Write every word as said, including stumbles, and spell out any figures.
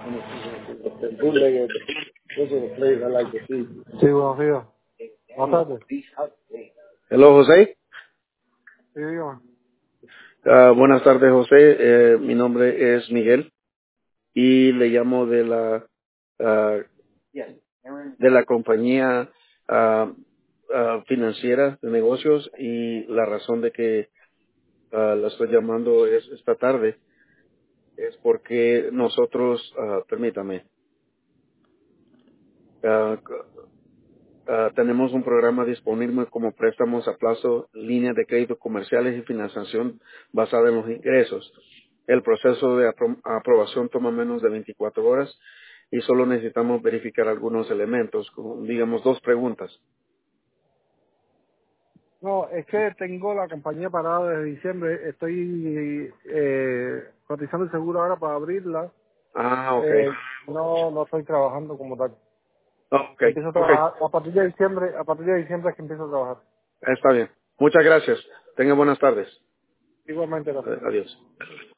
The bootleg, those are the plays I like to see. Sí, buenos días. Buenas tardes. Hello, José. Sí, dígame. Ah, buenas tardes, José. Eh, mi nombre es Miguel y le llamo de la ah, de la compañía ah, ah, financiera de negocios, y la razón de que ah, la estoy llamando es esta tarde es porque nosotros, ah, permítame, ah, Ah, tenemos un programa disponible como préstamos a plazo, líneas de crédito comerciales y financiación basada en los ingresos. El proceso de apro- aprobación toma menos de veinticuatro horas y solo necesitamos verificar algunos elementos, como digamos dos preguntas. No, es que tengo la compañía parada desde diciembre. Estoy eh, cotizando el seguro ahora para abrirla. Ah, ok. Eh, no, no estoy trabajando como tal. Ah, ok, Empiezo a ok. trabajar a partir de diciembre. A partir de diciembre es que empiezo a trabajar. Está bien. Muchas gracias. Tengan buenas tardes. Igualmente, Eh, gracias. Adiós.